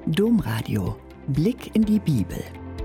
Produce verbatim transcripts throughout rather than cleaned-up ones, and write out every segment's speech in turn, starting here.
Domradio. Blick in die Bibel.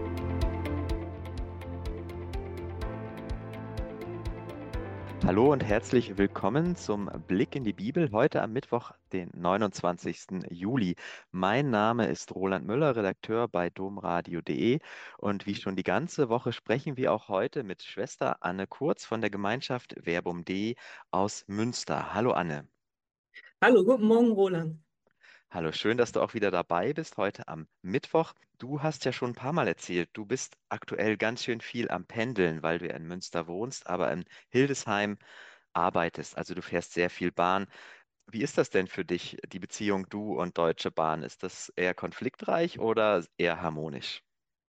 Hallo und herzlich willkommen zum Blick in die Bibel, heute am Mittwoch, den neunundzwanzigsten Juli. Mein Name ist Roland Müller, Redakteur bei domradio punkt de, und wie schon die ganze Woche sprechen wir auch heute mit Schwester Anne Kurz von der Gemeinschaft Verbum Dei aus Münster. Hallo Anne. Hallo, guten Morgen, Roland. Hallo, schön, dass du auch wieder dabei bist heute am Mittwoch. Du hast ja schon ein paar Mal erzählt, du bist aktuell ganz schön viel am Pendeln, weil du ja in Münster wohnst, aber in Hildesheim arbeitest. Also du fährst sehr viel Bahn. Wie ist das denn für dich, die Beziehung du und Deutsche Bahn? Ist das eher konfliktreich oder eher harmonisch?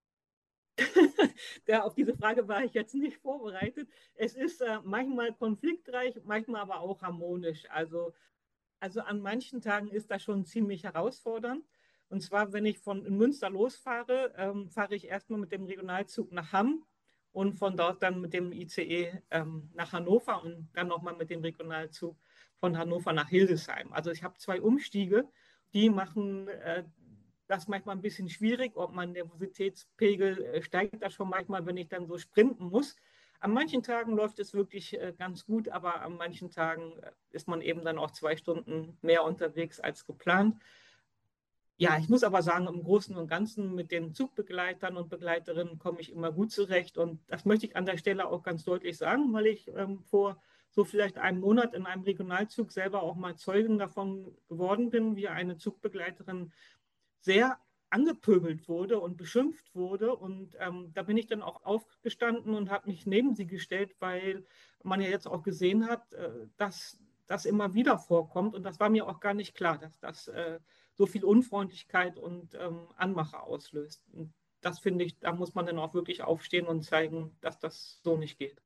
Ja, auf diese Frage war ich jetzt nicht vorbereitet. Es ist äh, manchmal konfliktreich, manchmal aber auch harmonisch. Also, also an manchen Tagen ist das schon ziemlich herausfordernd. Und zwar, wenn ich von Münster losfahre, ähm, fahre ich erstmal mit dem Regionalzug nach Hamm und von dort dann mit dem I C E ähm, nach Hannover und dann nochmal mit dem Regionalzug von Hannover nach Hildesheim. Also ich habe zwei Umstiege, die machen äh, das manchmal ein bisschen schwierig, ob mein Nervositätspegel äh, steigt da schon manchmal, wenn ich dann so sprinten muss. An manchen Tagen läuft es wirklich äh, ganz gut, aber an manchen Tagen äh, ist man eben dann auch zwei Stunden mehr unterwegs als geplant. Ja, ich muss aber sagen, im Großen und Ganzen mit den Zugbegleitern und Begleiterinnen komme ich immer gut zurecht. Und das möchte ich an der Stelle auch ganz deutlich sagen, weil ich ähm, vor so vielleicht einem Monat in einem Regionalzug selber auch mal Zeugin davon geworden bin, wie eine Zugbegleiterin sehr angepöbelt wurde und beschimpft wurde. Und ähm, da bin ich dann auch aufgestanden und habe mich neben sie gestellt, weil man ja jetzt auch gesehen hat, äh, dass das immer wieder vorkommt. Und das war mir auch gar nicht klar, dass das äh, so viel Unfreundlichkeit und ähm, Anmache auslöst. Und das finde ich, da muss man dann auch wirklich aufstehen und zeigen, dass das so nicht geht.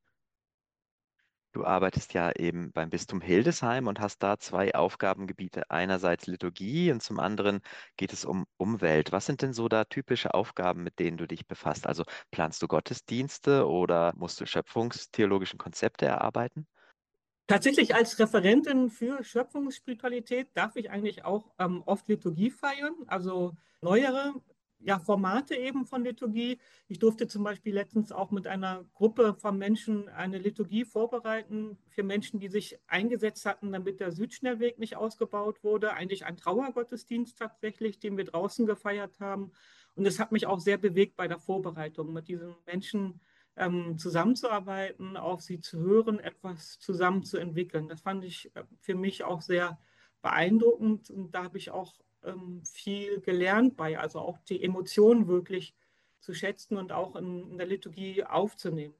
Du arbeitest ja eben beim Bistum Hildesheim und hast da zwei Aufgabengebiete. Einerseits Liturgie und zum anderen geht es um Umwelt. Was sind denn so da typische Aufgaben, mit denen du dich befasst? Also planst du Gottesdienste oder musst du schöpfungstheologischen Konzepte erarbeiten? Tatsächlich als Referentin für Schöpfungsspiritualität darf ich eigentlich auch ähm, oft Liturgie feiern, also neuere ja, Formate eben von Liturgie. Ich durfte zum Beispiel letztens auch mit einer Gruppe von Menschen eine Liturgie vorbereiten für Menschen, die sich eingesetzt hatten, damit der Südschnellweg nicht ausgebaut wurde. Eigentlich ein Trauergottesdienst tatsächlich, den wir draußen gefeiert haben. Und es hat mich auch sehr bewegt bei der Vorbereitung, mit diesen Menschen ähm, zusammenzuarbeiten, auf sie zu hören, etwas zusammen zu entwickeln. Das fand ich äh, für mich auch sehr beeindruckend und da habe ich auch ähm, viel gelernt bei, also auch die Emotionen wirklich zu schätzen und auch in, in der Liturgie aufzunehmen.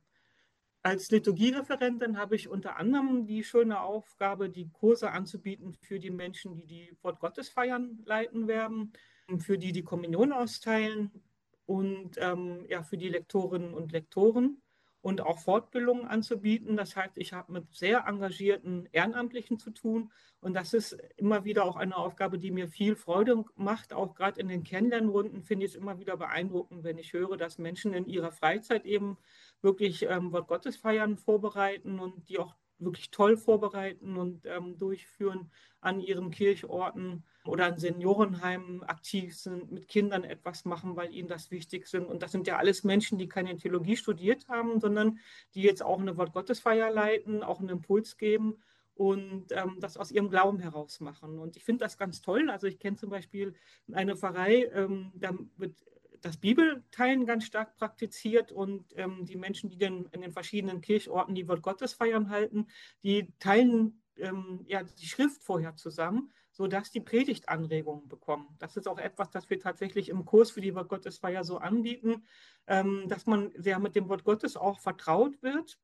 Als Liturgiereferentin habe ich unter anderem die schöne Aufgabe, die Kurse anzubieten für die Menschen, die die Wort Gottes feiern leiten werden, für die die Kommunion austeilen und ähm, ja, für die Lektorinnen und Lektoren und auch Fortbildungen anzubieten. Das heißt, ich habe mit sehr engagierten Ehrenamtlichen zu tun und das ist immer wieder auch eine Aufgabe, die mir viel Freude macht. Auch gerade in den Kennenlernrunden finde ich es immer wieder beeindruckend, wenn ich höre, dass Menschen in ihrer Freizeit eben wirklich ähm, Wort Gottes feiern vorbereiten und die auch wirklich toll vorbereiten und ähm, durchführen an ihren Kirchorten oder an Seniorenheimen aktiv sind, mit Kindern etwas machen, weil ihnen das wichtig sind. Und das sind ja alles Menschen, die keine Theologie studiert haben, sondern die jetzt auch eine Wort Gottesfeier leiten, auch einen Impuls geben und ähm, das aus ihrem Glauben heraus machen. Und ich finde das ganz toll. Also ich kenne zum Beispiel eine Pfarrei, ähm, da wird das Bibelteilen ganz stark praktiziert und ähm, die Menschen, die dann in den verschiedenen Kirchorten die Wort Gottes feiern halten, die teilen ähm, ja die Schrift vorher zusammen, sodass die Predigt Anregungen bekommen. Das ist auch etwas, das wir tatsächlich im Kurs für die Wort Gottesfeier so anbieten, ähm, dass man sehr mit dem Wort Gottes auch vertraut wird,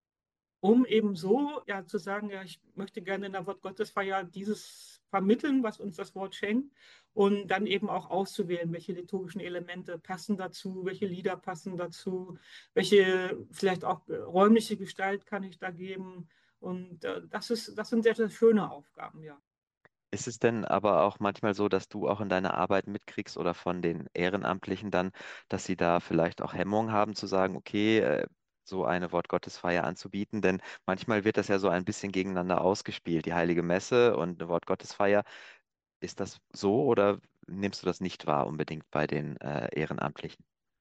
um eben so ja zu sagen, ja, ich möchte gerne in der Wort Gottesfeier dieses vermitteln, was uns das Wort schenkt, und dann eben auch auszuwählen, welche liturgischen Elemente passen dazu, welche Lieder passen dazu, welche vielleicht auch äh, räumliche Gestalt kann ich da geben. Und äh, das ist, das sind sehr, sehr schöne Aufgaben, ja. Ist es denn aber auch manchmal so, dass du auch in deiner Arbeit mitkriegst oder von den Ehrenamtlichen dann, dass sie da vielleicht auch Hemmungen haben zu sagen, okay, äh, so eine Wortgottesfeier anzubieten? Denn manchmal wird das ja so ein bisschen gegeneinander ausgespielt, die Heilige Messe und eine Wortgottesfeier. Ist das so oder nimmst du das nicht wahr unbedingt bei den äh, Ehrenamtlichen?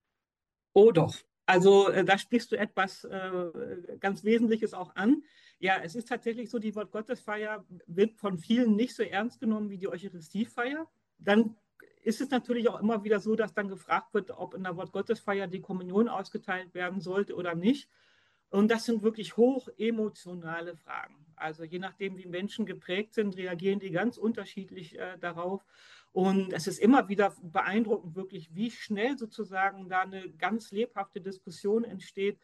Oh doch. Also äh, da sprichst du etwas äh, ganz Wesentliches auch an. Ja, es ist tatsächlich so, die Wortgottesfeier wird von vielen nicht so ernst genommen wie die Eucharistiefeier. Dann ist es natürlich auch immer wieder so, dass dann gefragt wird, ob in der Wortgottesfeier die Kommunion ausgeteilt werden sollte oder nicht. Und das sind wirklich hoch emotionale Fragen. Also je nachdem, wie Menschen geprägt sind, reagieren die ganz unterschiedlich äh, darauf. Und es ist immer wieder beeindruckend, wirklich, wie schnell sozusagen da eine ganz lebhafte Diskussion entsteht.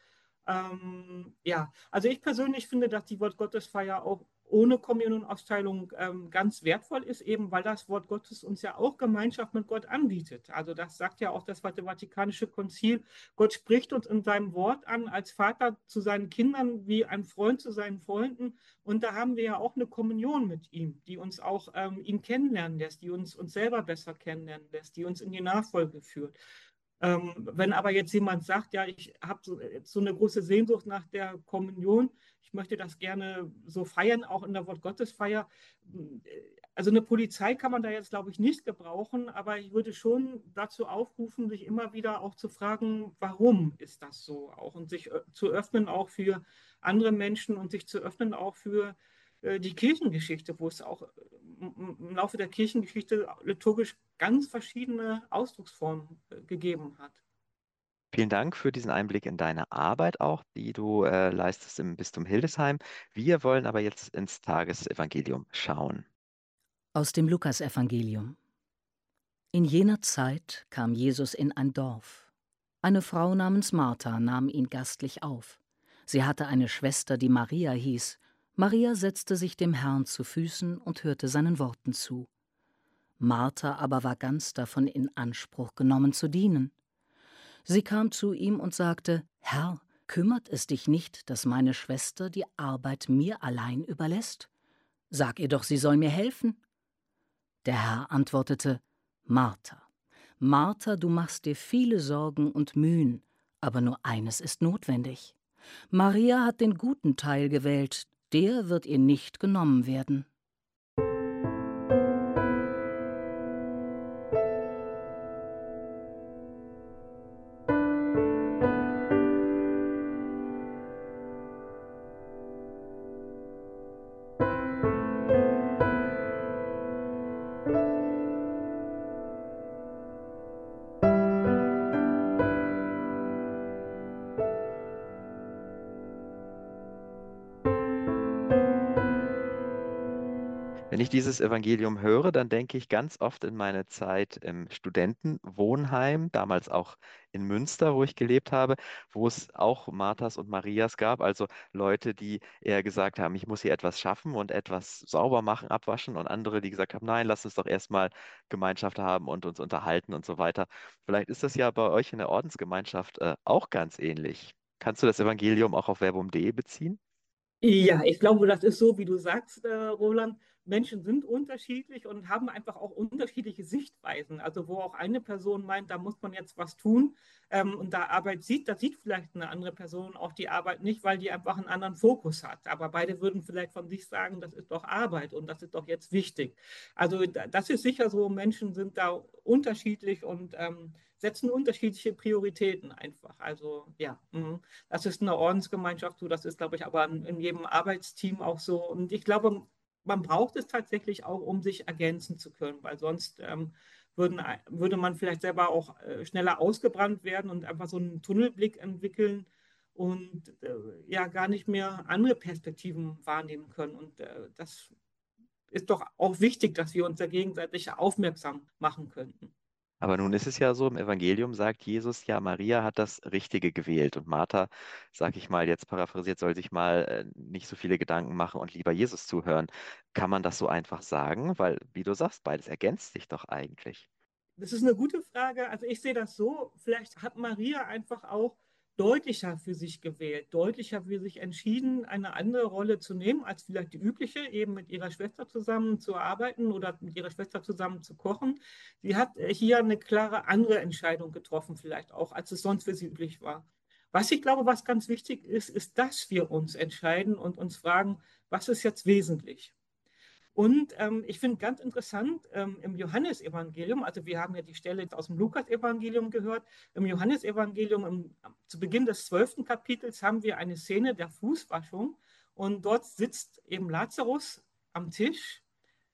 Ähm, ja, also ich persönlich finde, dass die Wort Gottesfeier auch ohne Kommunionaufteilung ähm, ganz wertvoll ist, eben weil das Wort Gottes uns ja auch Gemeinschaft mit Gott anbietet. Also das sagt ja auch das Vatikanische Konzil. Gott spricht uns in seinem Wort an, als Vater zu seinen Kindern, wie ein Freund zu seinen Freunden. Und da haben wir ja auch eine Kommunion mit ihm, die uns auch ähm, ihn kennenlernen lässt, die uns uns selber besser kennenlernen lässt, die uns in die Nachfolge führt. Ähm, wenn aber jetzt jemand sagt, ja, ich habe so, so eine große Sehnsucht nach der Kommunion, ich möchte das gerne so feiern, auch in der Wortgottesfeier. Also eine Polizei kann man da jetzt, glaube ich, nicht gebrauchen, aber ich würde schon dazu aufrufen, sich immer wieder auch zu fragen, warum ist das so auch und sich zu öffnen auch für andere Menschen und sich zu öffnen auch für äh, die Kirchengeschichte, wo es auch im Laufe der Kirchengeschichte liturgisch ganz verschiedene Ausdrucksformen äh, gegeben hat. Vielen Dank für diesen Einblick in deine Arbeit auch, die du äh, leistest im Bistum Hildesheim. Wir wollen aber jetzt ins Tagesevangelium schauen. Aus dem Lukasevangelium. In jener Zeit kam Jesus in ein Dorf. Eine Frau namens Martha nahm ihn gastlich auf. Sie hatte eine Schwester, die Maria hieß. Maria setzte sich dem Herrn zu Füßen und hörte seinen Worten zu. Martha aber war ganz davon in Anspruch genommen zu dienen. Sie kam zu ihm und sagte: Herr, kümmert es dich nicht, dass meine Schwester die Arbeit mir allein überlässt? Sag ihr doch, sie soll mir helfen. Der Herr antwortete: Martha, Martha, du machst dir viele Sorgen und Mühen, aber nur eines ist notwendig. Maria hat den guten Teil gewählt, der wird ihr nicht genommen werden. Wenn ich dieses Evangelium höre, dann denke ich ganz oft in meine Zeit im Studentenwohnheim, damals auch in Münster, wo ich gelebt habe, wo es auch Marthas und Marias gab, also Leute, die eher gesagt haben, ich muss hier etwas schaffen und etwas sauber machen, abwaschen, und andere, die gesagt haben, nein, lass uns doch erstmal Gemeinschaft haben und uns unterhalten und so weiter. Vielleicht ist das ja bei euch in der Ordensgemeinschaft äh, auch ganz ähnlich. Kannst du das Evangelium auch auf verbum.de beziehen? Ja, ich glaube, das ist so, wie du sagst, äh, Roland. Menschen sind unterschiedlich und haben einfach auch unterschiedliche Sichtweisen. Also wo auch eine Person meint, da muss man jetzt was tun ähm, und da Arbeit sieht, da sieht vielleicht eine andere Person auch die Arbeit nicht, weil die einfach einen anderen Fokus hat. Aber beide würden vielleicht von sich sagen, das ist doch Arbeit und das ist doch jetzt wichtig. Also da- das ist sicher so, Menschen sind da unterschiedlich und ähm, setzen unterschiedliche Prioritäten einfach. Also ja. Mhm. Das ist in der Ordensgemeinschaft so, das ist, glaube ich, aber in, in jedem Arbeitsteam auch so. Und ich glaube, man braucht es tatsächlich auch, um sich ergänzen zu können, weil sonst ähm, würden, würde man vielleicht selber auch äh, schneller ausgebrannt werden und einfach so einen Tunnelblick entwickeln und äh, ja gar nicht mehr andere Perspektiven wahrnehmen können. Und äh, das ist doch auch wichtig, dass wir uns da gegenseitig aufmerksam machen könnten. Aber nun ist es ja so, im Evangelium sagt Jesus ja, Maria hat das Richtige gewählt, und Martha, sag ich mal, jetzt paraphrasiert, soll sich mal äh, nicht so viele Gedanken machen und lieber Jesus zuhören. Kann man das so einfach sagen? Weil, wie du sagst, beides ergänzt sich doch eigentlich. Das ist eine gute Frage. Also ich sehe das so, vielleicht hat Maria einfach auch deutlicher für sich gewählt, deutlicher für sich entschieden, eine andere Rolle zu nehmen als vielleicht die übliche, eben mit ihrer Schwester zusammen zu arbeiten oder mit ihrer Schwester zusammen zu kochen. Sie hat hier eine klare andere Entscheidung getroffen, vielleicht auch, als es sonst für sie üblich war. Was ich glaube, was ganz wichtig ist, ist, dass wir uns entscheiden und uns fragen, was ist jetzt wesentlich? Und ähm, ich finde ganz interessant, ähm, im Johannesevangelium, also wir haben ja die Stelle aus dem Lukasevangelium gehört, im Johannesevangelium im, zu Beginn des zwölften Kapitels haben wir eine Szene der Fußwaschung und dort sitzt eben Lazarus am Tisch,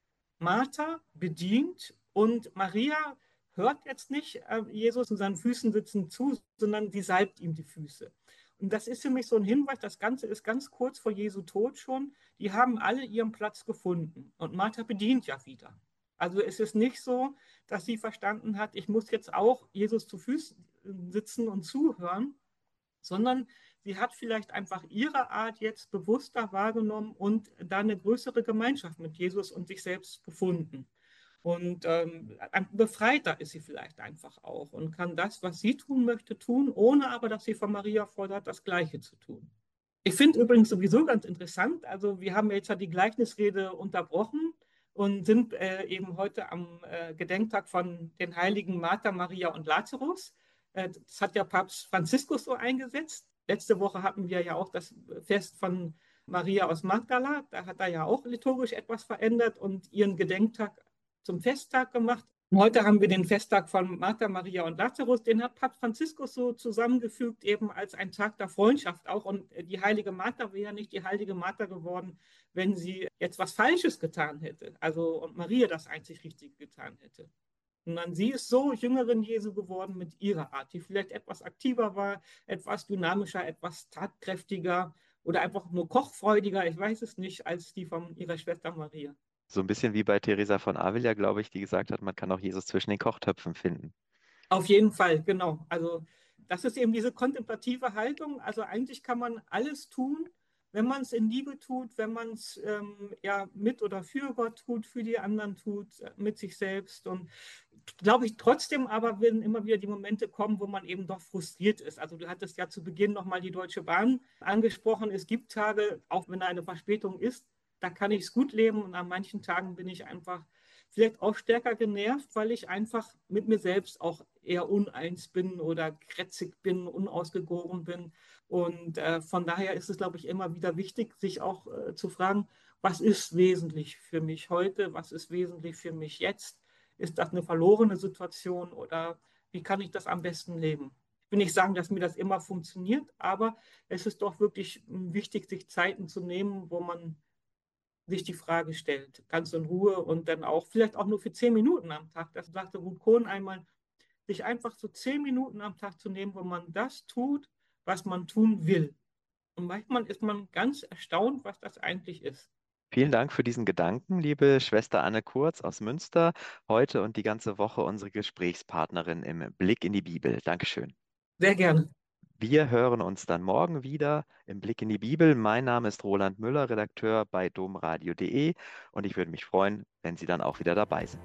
Martha bedient und Maria hört jetzt nicht äh, Jesus zu seinen Füßen sitzen zu, sondern sie salbt ihm die Füße. Und das ist für mich so ein Hinweis, das Ganze ist ganz kurz vor Jesu Tod schon. Die haben alle ihren Platz gefunden. Und Martha bedient ja wieder. Also es ist nicht so, dass sie verstanden hat, ich muss jetzt auch Jesus zu Füßen sitzen und zuhören, sondern sie hat vielleicht einfach ihre Art jetzt bewusster wahrgenommen und da eine größere Gemeinschaft mit Jesus und sich selbst gefunden. Und ähm, befreiter ist sie vielleicht einfach auch und kann das, was sie tun möchte, tun, ohne aber, dass sie von Maria fordert, das Gleiche zu tun. Ich finde übrigens sowieso ganz interessant, also wir haben jetzt ja die Gleichnisrede unterbrochen und sind äh, eben heute am äh, Gedenktag von den Heiligen Martha, Maria und Lazarus. Äh, das hat ja Papst Franziskus so eingesetzt. Letzte Woche hatten wir ja auch das Fest von Maria aus Magdala. Da hat er ja auch liturgisch etwas verändert und ihren Gedenktag zum Festtag gemacht. Heute haben wir den Festtag von Martha, Maria und Lazarus. Den hat Papst Franziskus so zusammengefügt, eben als ein Tag der Freundschaft auch. Und die heilige Martha wäre ja nicht die heilige Martha geworden, wenn sie jetzt was Falsches getan hätte. Also und Maria das einzig Richtige getan hätte. Und dann sie ist so Jüngerin Jesu geworden mit ihrer Art, die vielleicht etwas aktiver war, etwas dynamischer, etwas tatkräftiger oder einfach nur kochfreudiger, ich weiß es nicht, als die von ihrer Schwester Maria. So ein bisschen wie bei Teresa von Avila, glaube ich, die gesagt hat, man kann auch Jesus zwischen den Kochtöpfen finden. Auf jeden Fall, genau. Also das ist eben diese kontemplative Haltung. Also eigentlich kann man alles tun, wenn man es in Liebe tut, wenn man es ähm, ja mit oder für Gott tut, für die anderen tut, mit sich selbst. Und glaube ich trotzdem aber werden immer wieder die Momente kommen, wo man eben doch frustriert ist. Also du hattest ja zu Beginn nochmal die Deutsche Bahn angesprochen. Es gibt Tage, auch wenn da eine Verspätung ist, da kann ich es gut leben und an manchen Tagen bin ich einfach vielleicht auch stärker genervt, weil ich einfach mit mir selbst auch eher uneins bin oder krätzig bin, unausgegoren bin. Und äh, von daher ist es, glaube ich, immer wieder wichtig, sich auch äh, zu fragen, was ist wesentlich für mich heute, was ist wesentlich für mich jetzt? Ist das eine verlorene Situation oder wie kann ich das am besten leben? Ich will nicht sagen, dass mir das immer funktioniert, aber es ist doch wirklich wichtig, sich Zeiten zu nehmen, wo man sich die Frage stellt, ganz in Ruhe und dann auch vielleicht auch nur für zehn Minuten am Tag. Das sagte Ruth Kohn einmal, sich einfach so zehn Minuten am Tag zu nehmen, wo man das tut, was man tun will. Und manchmal ist man ganz erstaunt, was das eigentlich ist. Vielen Dank für diesen Gedanken, liebe Schwester Anne Kurz aus Münster, heute und die ganze Woche unsere Gesprächspartnerin im Blick in die Bibel. Dankeschön. Sehr gerne. Wir hören uns dann morgen wieder im Blick in die Bibel. Mein Name ist Roland Müller, Redakteur bei domradio punkt de und ich würde mich freuen, wenn Sie dann auch wieder dabei sind.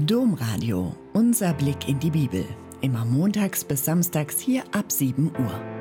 Domradio, unser Blick in die Bibel. Immer montags bis samstags hier ab sieben Uhr.